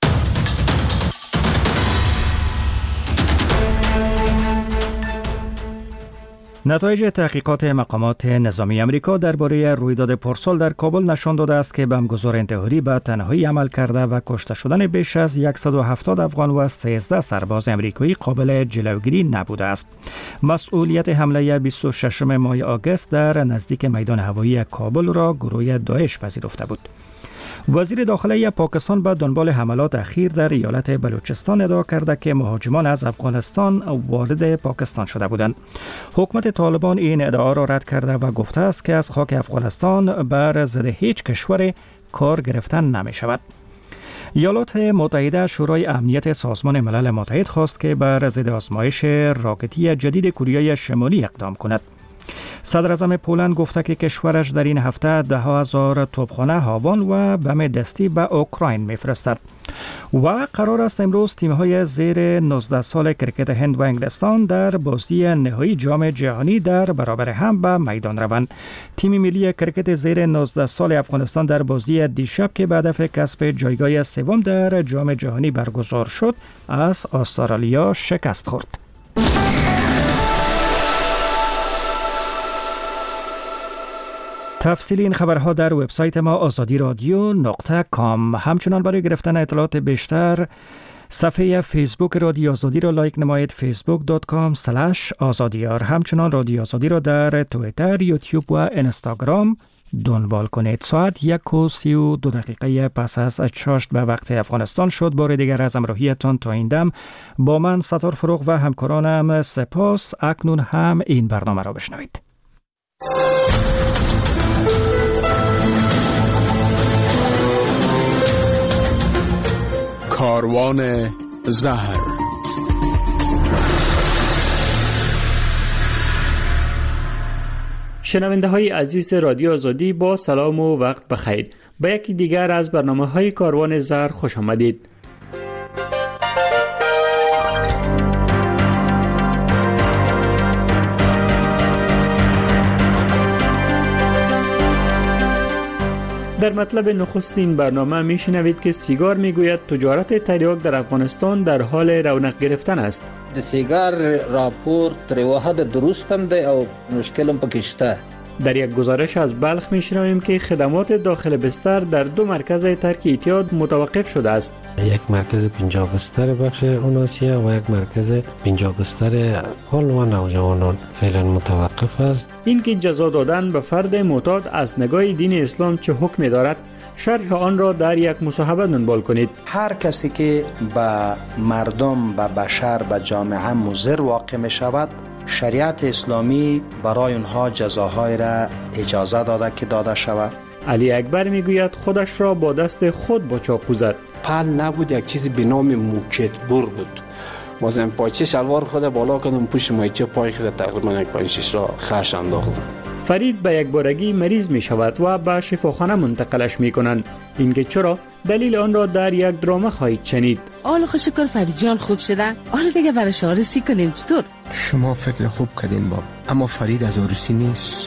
نتایج تحقیقات مقامات نظامی امریکا درباره رویداد پارسال در کابل نشان داده است که بمبگذار انتحاری به تنهایی عمل کرده و کشته شدن بیش از 170 افغان و 13 سرباز امریکایی قابل جلوگیری نبوده است. مسئولیت حمله 26 ماه آگوست در نزدیک میدان هوایی کابل را گروه داعش پذیرفته بود. وزیر داخلی پاکستان به دنبال حملات اخیر در ایالت بلوچستان ادعا کرده که مهاجمان از افغانستان وارد پاکستان شده بودند. حکومت طالبان این ادعا را رد کرده و گفته است که از خاک افغانستان بر ضد هیچ کشور کار گرفتن نمی شود. ایالات متحده شورای امنیت سازمان ملل متحد خواست که بر ضد آزمایش راکتی جدید کره شمالی اقدام کند. صدر اعظم پولند گفته که کشورش در این هفته 10,000 توپخانه هاوان و بم دستی به اوکراین میفرستد. و قرار است امروز تیم‌های زیر 19 سال کرکت هند و انگلستان در بازی نهایی جام جهانی در برابر هم به میدان روند. تیم ملی کرکت زیر 19 سال افغانستان در بازی دیشب که به هدف کسب جایگاه سوم در جام جهانی برگزار شد از استرالیا شکست خورد. تفصیل این خبرها در وبسایت ما azadiradyo.com. همچنان برای گرفتن اطلاعات بیشتر صفحه فیسبوک رادیو آزادی را لایک نمایید facebook.com/azadiyar. همچنان رادیو آزادی را در توییتر، یوتیوب و اینستاگرام دنبال کنید. ساعت 1:32 پس از 6 به وقت افغانستان شد. بار دیگر از همراهیتان تا این دم با من ستار فروغ و همکارانم سپاس. اکنون هم این برنامه را بشنوید. کاروان زهر. شنونده های عزیز رادیو آزادی با سلام و وقت بخیر. به یکی دیگر از برنامه های کاروان زهر خوش آمدید. در مطلب نخستین برنامه میشنوید که سیگار میگوید تجارت تریاک در افغانستان در حال رونق گرفتن است. د سیگار راپور تر یو حد درست هم دی او مشکل هم پکې شته. در یک گزارش از بلخ میشنویم که خدمات داخل بستر در 2 مرکز ترک اعتیاد متوقف شده است. یک مرکز 50 بستر بخش اوناسیه و یک مرکز 50 بستر حال و نوجوانان فعلا متوقف است. این که جزا دادن به فرد معتاد از نگاه دین اسلام چه حکمی دارد، شرح آن را در یک مصاحبه دنبال کنید. هر کسی که به مردم، به بشر، به جامعه مضر واقع می شود، شریعت اسلامی برای اونها جزاهای را اجازه داده که داده شود. علی اکبر میگوید خودش را با دست خود با چاقو زد. پل نبود، یک چیزی به نام موکت بر بود. واسه پایچه شلوار خود بالا کردم، پشت مایچه پای خود تقریبا 5-6 را خش انداختم. فرید به یک بارگی مریض می شود و به شفاخانه منتقلش می کنند. اینکه چرا؟ دلیل آن را در یک درامه خواهید شنید. آل خوشکر فرید جان خوب شده. آل دیگه برش آرسی کنیم چطور؟ شما فکر خوب کردین باب، اما فرید از آرسی نیست.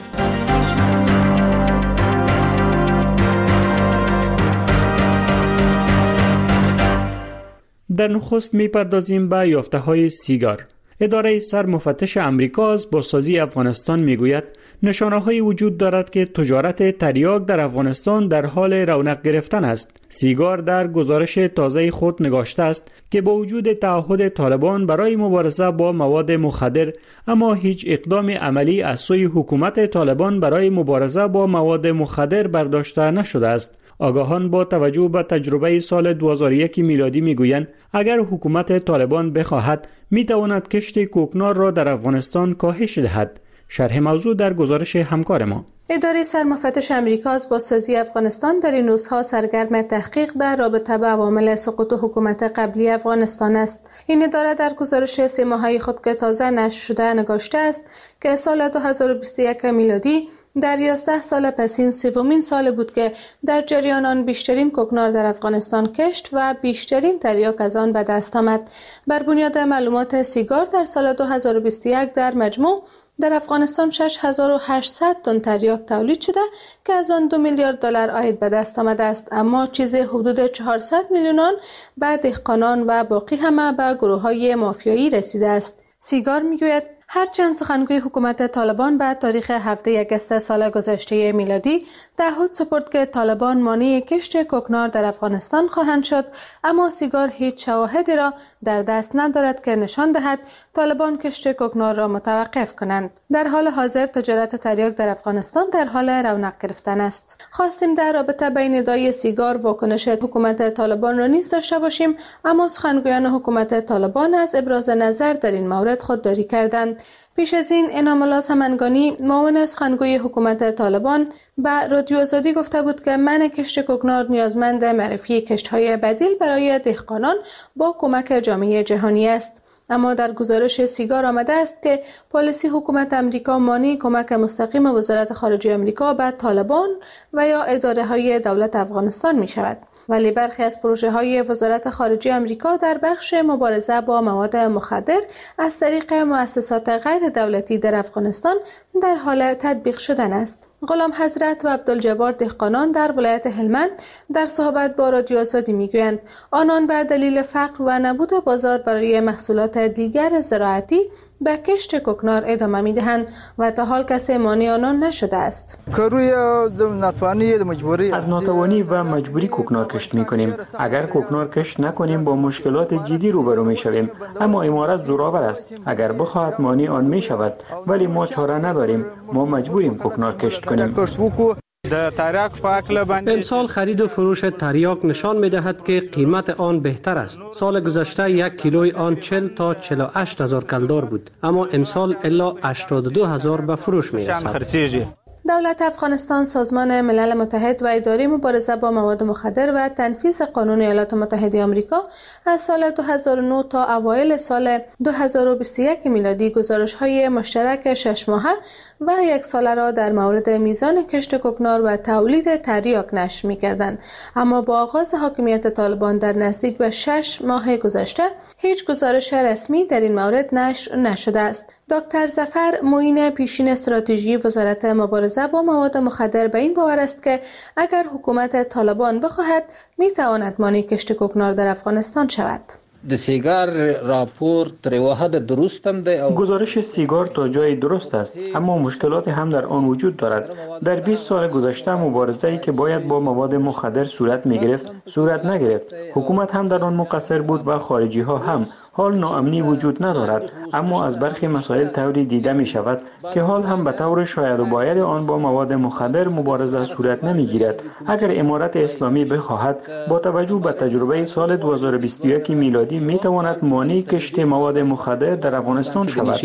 در نخست می پردازیم به یافته های سیگار. اداره سرمفتش امریکا از بازسازی افغانستان میگوید نشانه‌هایی وجود دارد که تجارت تریاک در افغانستان در حال رونق گرفتن است. سیگار در گزارش تازه خود نگاشته است که با وجود تعهد طالبان برای مبارزه با مواد مخدر، اما هیچ اقدام عملی از سوی حکومت طالبان برای مبارزه با مواد مخدر برداشته نشده است. آگاهان با توجه به تجربه سال 2001 میلادی میگویند اگر حکومت طالبان بخواهد میتواند کشت کوکنار را در افغانستان کاهش دهد. شرح موضوع در گزارش همکار ما. اداره سرمفتش امریکا از بازسازی افغانستان در این روزها سرگرم تحقیق در رابطه با عوامل سقوط حکومت قبلی افغانستان است. این اداره در گزارش 3 ماهه خود که تازه نشر شده نگاشته است که سال 2021 میلادی در 11 سال پسین سومین سال بود که در جریان آن بیشترین کوکنار در افغانستان کشت و بیشترین تریاک از آن به دست آمد. بر بنیاد معلومات سیگار در سال 2021 در مجموع در افغانستان 6800 تن تریاک تولید شده که از آن 2 میلیارد دلار عاید به دست آمده است، اما چیزی حدود 400 میلیون آن به دهقانان و باقی همه به گروه‌های مافیایی رسیده است. سیگار میگوید هرچند سخنگوی حکومت طالبان به تاریخ 7 اگست سال گذشته میلادی تعهد سپرد که طالبان مانع کشت کوکنار در افغانستان خواهند شد، اما سیگار هیچ شواهدی را در دست ندارد که نشان دهد طالبان کشت کوکنار را متوقف کنند. در حال حاضر تجارت تریاک در افغانستان در حال رونق گرفتن است. خواستیم در رابطه بین ادعای سیگار واکنش حکومت طالبان را نیز داشته باشیم، اما سخنگویان حکومت طالبان از ابراز نظر در این مورد خودداری کردند. پیش از این انعام الله سمنگانی معاون سخنگوی حکومت طالبان به رادیو آزادی گفته بود که منع کشت کوکنار نیازمند معرفی کشت‌های بدیل برای دهقانان با کمک جامعه جهانی است. اما در گزارش سیگار آمده است که پالیسی حکومت امریکا مانع کمک مستقیم وزارت خارجه امریکا به طالبان و یا اداره‌های دولت افغانستان می شود. ولی برخی از پروژه‌های وزارت خارجه امریکا در بخش مبارزه با مواد مخدر از طریق مؤسسات غیر دولتی در افغانستان در حال تطبیق شدن است. غلام حضرت و عبدالجبار دهقانان در ولایت هلمند در صحبت با رادیو آزادی میگویند آنان به دلیل فقر و نبود بازار برای محصولات دیگر زراعتی به کشت کوکنار ادامه میدهند و تا حال کسی مانع آنان نشده است. از ناتوانی و مجبوری کوکنار کشت میکنیم. اگر کوکنار کشت نکنیم با مشکلات جدی روبرو میشویم، اما امارت زورآور است. اگر بخواهد مانع آن میشود، ولی ما چاره نداریم. ما مجبوریم کوکنار کشت کنیم. امسال خرید و فروش تریاک نشان می‌دهد که قیمت آن بهتر است. سال گذشته 1 کیلوی آن 40 تا 48 هزار کلدار بود، اما امسال الا 82 هزار به فروش می‌رسد. دولت افغانستان، سازمان ملل متحد و اداره مبارزه با مواد مخدر و تنفیذ قانون ایالات متحده آمریکا از سال 2009 تا اوایل سال 2021 میلادی گزارش‌های مشترک 6 ماهه و 1 ساله را در مورد میزان کشت کوکنار و تولید تریاک نشر می‌کردند، اما با آغاز حاکمیت طالبان در نزدیک به 6 ماه گذشته هیچ گزارش رسمی در این مورد نشر نشده است. دکتر ظفر معین پیشین استراتژی وزارت مبارزه با مواد مخدر به این باور است که اگر حکومت طالبان بخواهد میتواند مانع کشت کوکنار در افغانستان شود. د سیگار راپور تر یوه حد درست هم ده. گزارش سیگار تا جای درست است، اما مشکلات هم در آن وجود دارد. در 20 سال گذشته مبارزه‌ای که باید با مواد مخدر صورت می‌گرفت صورت نگرفت. حکومت هم در آن مقصر بود و خارجی ها هم. حال ناامنی وجود ندارد، اما از برخی مسائل طوری دیده می شود که حال هم به طور شاید و باید آن با مواد مخدر مبارزه صورت نمی گیرد. اگر امارت اسلامی بخواهد با توجه به تجربه سال 2021 میلادی می تواند مانع کشت مواد مخدر در افغانستان شود.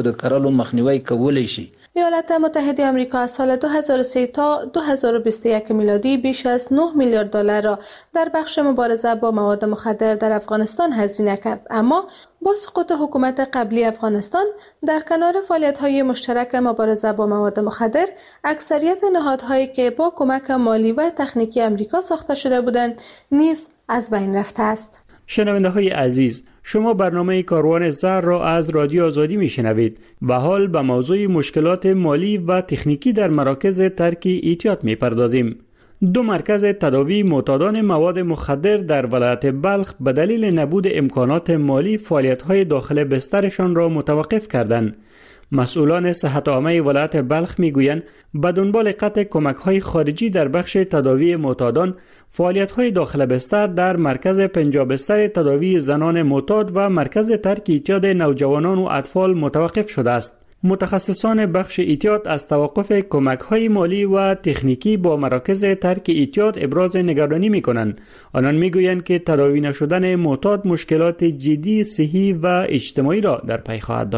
ایالات متحده آمریکا از سال 2003 تا 2021 میلادی بیش از 9 میلیارد دلار را در بخش مبارزه با مواد مخدر در افغانستان هزینه کرد، اما با سقوط حکومت قبلی افغانستان در کنار فعالیت‌های مشترک مبارزه با مواد مخدر، اکثریت نهادهایی که با کمک مالی و تکنیکی آمریکا ساخته شده بودند نیز از بین رفته است. شنونده‌های عزیز، شما برنامه کاروان زر را از رادیو آزادی میشنوید و حال به موضوع مشکلات مالی و تکنیکی در مراکز ترک احتیاط میپردازیم. 2 مرکز تداوی معتادان مواد مخدر در ولایت بلخ به دلیل نبود امکانات مالی فعالیت‌های داخل بسترشان را متوقف کردند. مسئولان صحت عامه ولایت بلخ میگویند به دنبال قطع کمک‌های خارجی در بخش تداوی معتادان، فعالیت‌های داخل بستر در مرکز 50 بستر تداوی زنان معتاد و مرکز ترک اعتیاد نوجوانان و اطفال متوقف شده است. متخصصان بخش احتیاط از توقف کمک‌های مالی و تکنیکی با مراکز ترک احتیاط ابراز نگرانی می‌کنند. آنان می‌گویند که تداوی نشدن معتاد مشکلات جدی صحی و اجتماعی را در پی خواهد داشت.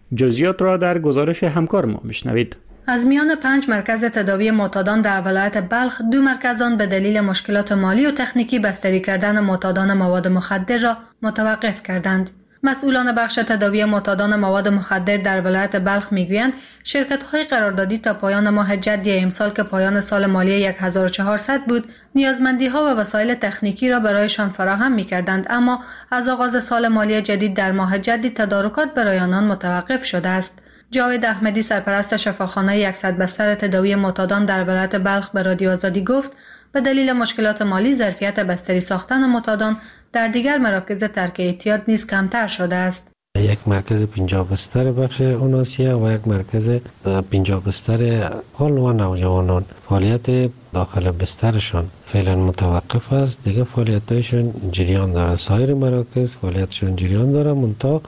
جزئیات را در گزارش همکار ما بشنوید. از میان 5 مرکز تداوی معتادان در ولایت بلخ، 2 مرکز آن به دلیل مشکلات مالی و تکنیکی بستری کردن معتادان مواد مخدر را متوقف کردند. مسئولان بخش تداوی معتادان مواد مخدر در ولایت بلخ میگویند شرکت‌های قراردادی تا پایان ماه جدی امسال که پایان سال مالی 1400 بود، نیازمندی‌ها و وسایل تکنیکی را برایشان فراهم می‌کردند، اما از آغاز سال مالی جدید در ماه جدی تدارکات برای آنان متوقف شده است. جاوید احمدی سرپرست شفاخانه 100 بستر تداوی معتادان در ولایت بلخ به رادیو آزادی گفت به دلیل مشکلات مالی ظرفیت بستری ساختن معتادان در دیگر مراکز ترک اعتیاد نیز کمتر شده است. یک مرکز 50 بستر بخش اوناسیه و یک مرکز 50 بستر حال و نوجوانان فعالیت داخل بسترشان فعلا متوقف است. دیگه فعالیتایشون جریان داره. سایر مراکز فعالیتشون جریان داره، منتها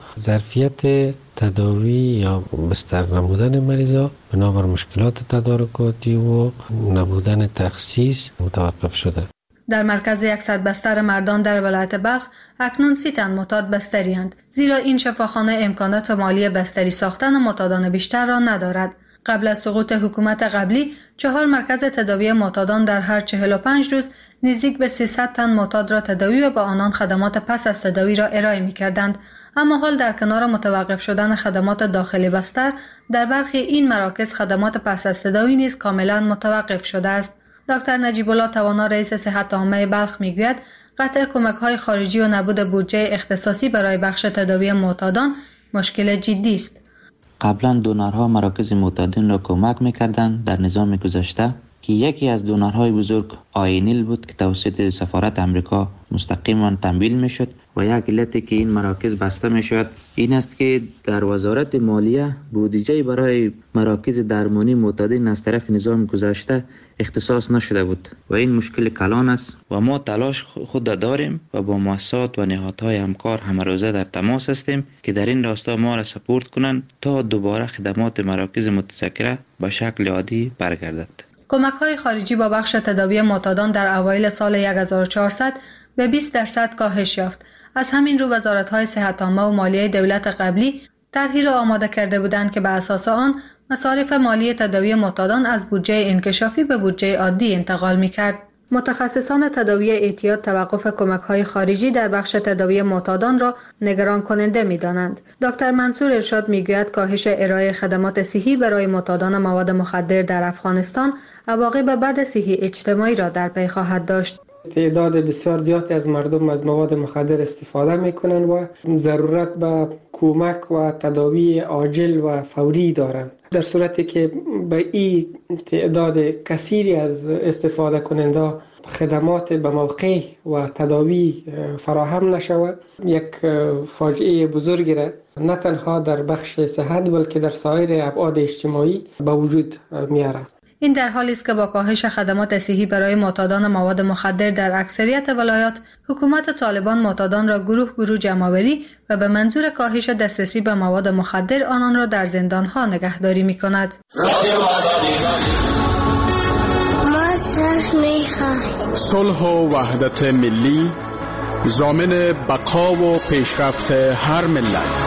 ظرفیت تداوی یا بستر نمودن مریضا بنابر مشکلات تدارکاتی و نبودن تخصیص متوقف شده. در مرکز 100 بستر مردان در ولایت بلخ اکنون 30 تن معتاد بستری‌اند، زیرا این شفاخانه امکانات مالی بستری ساختن معتادان بیشتر را ندارد. قبل از سقوط حکومت قبلی 4 مرکز تداوی معتادان در هر 45 روز نزدیک به 300 تن معتاد را تداوی و با آنان خدمات پس از تداوی را ارائه می‌کردند، اما حال در کنار متوقف شدن خدمات داخلی بستر در برخی این مراکز خدمات پس از تداوی نیز کاملا متوقف شده است. دکتر نجیب الله توانا رئیس صحت عامه بلخ میگوید قطع کمک‌های خارجی و نبود بودجه اختصاصی برای بخش تداوی معتادان مشکل جدی است. قبلا دونرها مراکز معتادین را کمک می‌کردند در نظام گذشته که یکی از دونرهای بزرگ آینیل بود که توسط سفارت امریکا مستقیما تمویل میشد و یک علتی که این مراکز بسته میشد این است که در وزارت مالیه بودجه برای مراکز درمانی معتادین از طرف نظام گذشته اختصاص نشده بود و این مشکل کلان است و ما تلاش خود داریم و با مؤسسات و نهادهای همکار همه روزه در تماس هستیم که در این راستا ما را سپورت کنند تا دوباره خدمات مراکز متذکره به شکل عادی برگردد. کمک‌های خارجی با بخش تداوی معتادان در اوایل سال 1400 به 20% کاهش یافت. از همین رو وزارت‌های صحت عامه و مالیه دولت قبلی طرحی را آماده کرده بودند که به اساس آن مصارف مالی تداوی معتادان از بودجه انکشافی به بودجه عادی انتقال می‌کرد. متخصصان تداوی اعتیاد توقف کمک‌های خارجی در بخش تداوی معتادان را نگران کننده می‌دانند. دکتر منصور ارشاد می‌گوید کاهش ارائه خدمات صحی برای معتادان مواد مخدر در افغانستان عواقب بد صحی اجتماعی را در پی خواهد داشت. تعداد بسیار زیادی از مردم از مواد مخدر استفاده می‌کنند و ضرورت به کمک و تداوی عاجل و فوری دارند. در صورتی که به این تعداد کثیری از استفاده کننده خدمات به موقع و تداوی فراهم نشود، یک فاجعه بزرگی را نه تنها در بخش صحت بلکه در سایر ابعاد اجتماعی به وجود میارد. این در حالی است که با کاهش خدمات صحی برای معتادان مواد مخدر در اکثریت ولایات، حکومت طالبان معتادان را گروه جمع‌آوری و به منظور کاهش دسترسی به مواد مخدر آنان را در زندان‌ها نگهداری می‌کند. صلح و وحدت ملی ضامن بقا و پیشرفت هر ملت.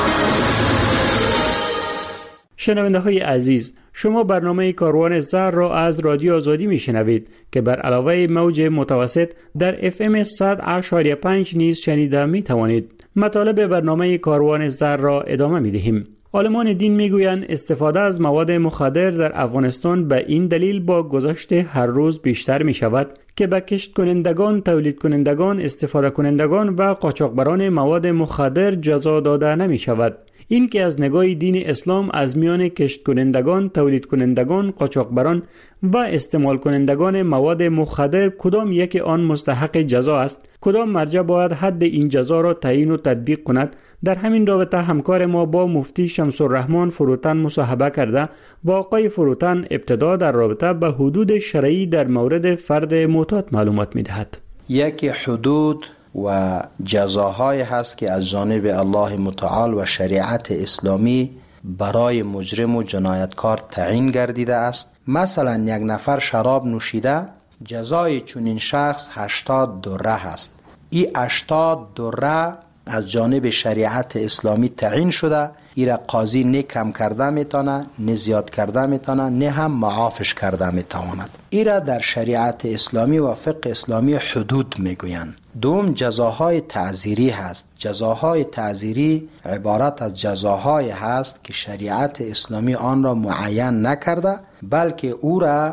شنونده های عزیز، شما برنامه کاروان زر را از رادیو آزادی می شنوید که بر علاوه موج متوسط در FM 100.5 نیز شنیده می توانید. مطالب برنامه کاروان زر را ادامه می دهیم. عالمان دین می گویند استفاده از مواد مخدر در افغانستان به این دلیل با گذشت هر روز بیشتر می شود که به کشت کنندگان، تولید کنندگان، استفاده کنندگان و قاچاقبران مواد مخدر جزا داده نمی شود. این که از نگاه دین اسلام از میان کشت کنندگان، تولید کنندگان، قاچاقبران و استعمال کنندگان مواد مخدر کدام یک آن مستحق جزا است، کدام مرجع باید حد این جزا را تعیین و تطبیق کند، در همین رابطه همکار ما با مفتی شمس الرحمن فروتن مصاحبه کرده و آقای فروتن ابتدا در رابطه به حدود شرعی در مورد فرد معتاد معلومات می‌دهد. یکی حدود و جزاهای هست که از جانب الله متعال و شریعت اسلامی برای مجرم و جنایتکار تعیین گردیده است. مثلا یک نفر شراب نوشیده، جزای چنین شخص 80 دره است. این 80 دره از جانب شریعت اسلامی تعیین شده. ایره قاضی نه کم کرده میتونه، نه زیاد کرده میتونه، نه هم معافش کرده میتواند. ایره در شریعت اسلامی و فقه اسلامی حدود میگویند. دوم جزاهای تعزیری هست. جزاهای تعزیری عبارت از جزاهای هست که شریعت اسلامی آن را معین نکرده، بلکه او را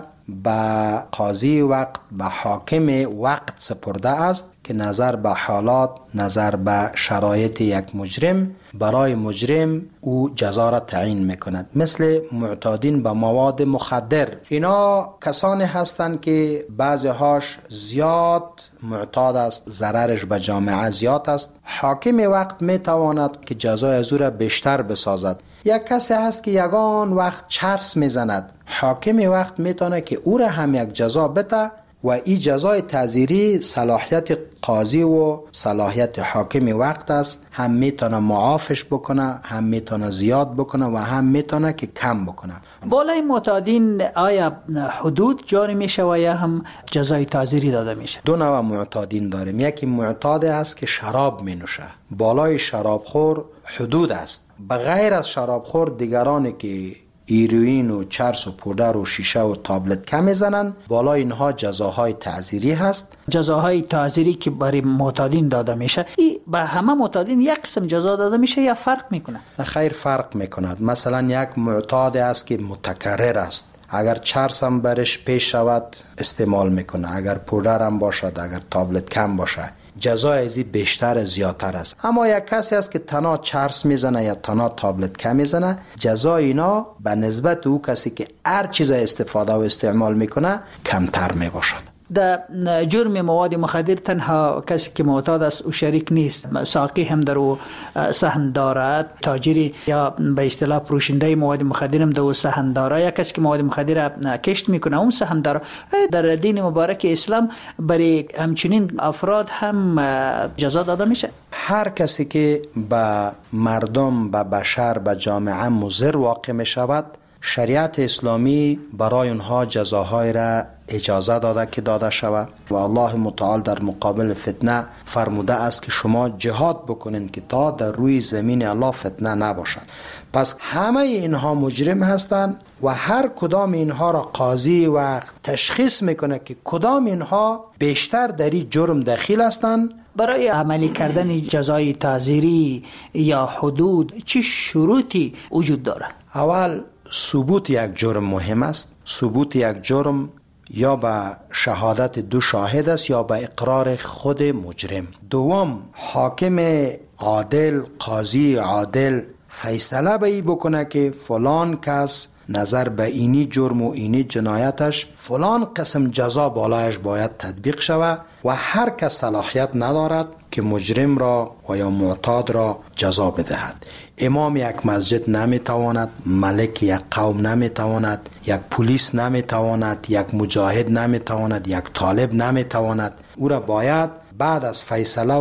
به قاضی وقت، به حاکم وقت سپرده است که نظر به حالات، نظر به شرایط یک مجرم، برای مجرم او جزا را تعیین میکند. مثل معتادین به مواد مخدر، اینا کسانی هستند که بعضی هاش زیاد معتاد است، ضررش به جامعه زیاد است. حاکم وقت میتواند که جزای از او را بیشتر بسازد. یک کسی هست که یگان وقت چرس میزند، حاکم وقت میتونه که او را هم یک جزا بده و این جزای تعزیری صلاحیت قاضی و صلاحیت حاکم وقت است. هم میتونه معافش بکنه، هم میتونه زیاد بکنه و هم میتونه که کم بکنه. بالای معتادین آیا حدود جاری میشه و یا هم جزای تعزیری داده میشه؟ دو نوع معتادین داریم. یکی معتاد است که شراب می نوشه، بالای شرابخور حدود است. بغیر از شرابخور دیگرانی که هیروئین و چرس و پودر و شیشه و تابلت کم میزنن، بالای اینها جزاهای تعزیری هست. جزاهای تعزیری که برای معتادین داده میشه، این به همه معتادین یک قسم جزا داده میشه یا فرق میکنه؟ خیر فرق میکند. مثلا یک معتاد است که متکرر است، اگر چرس هم برش پیش شود استعمال میکنه، اگر پودر هم باشد، اگر تابلت کم باشه، جزای ازی بیشتر زیادتر است. اما یک کسی است که تنها چرس میزنه یا تنها تابلت کم میزنه، جزای اینا به نسبت او کسی که هر چیز استفاده و استعمال میکنه کمتر میباشد. در جرم مواد مخدر تنها کسی که معتاد است او شریک نیست، ساقی هم در او سهم دارد، تاجری یا به اصطلاح فروشنده مواد مخدر هم در او سهم داره، یا کسی که مواد مخدر کشت میکنه اون سهم داره. در دین مبارک اسلام برای همچنین افراد هم جزا داده میشه. هر کسی که به مردم، به بشر، به جامعه مضر واقع میشود، شریعت اسلامی برای اونها جزاهای را اجازه داده که داده شود و الله متعال در مقابل فتنه فرموده است که شما جهاد بکنین که تا در روی زمین الله فتنه نباشد. پس همه اینها مجرم هستند و هر کدام اینها را قاضی وقت تشخیص میکنه که کدام اینها بیشتر در این جرم دخیل هستند. برای عملی کردن جزای تعزیری یا حدود چه شروطی وجود داره؟ اول ثبوت یک جرم مهم است. ثبوت یک جرم یا به شهادت دو شاهد است یا به اقرار خود مجرم. دوم، حاکم عادل، قاضی عادل فیصله به این بکنه که فلان کس نظر به اینی جرم و اینی جنایتش فلان قسم جزا بالایش باید تطبیق شود و هر کس صلاحیت ندارد که مجرم را و یا معتاد را جزا بدهد. امام یک مسجد نمیتواند، ملک یک قوم نمیتواند، یک پلیس نمیتواند، یک مجاهد نمیتواند، یک طالب نمیتواند. او را باید بعد از فیصله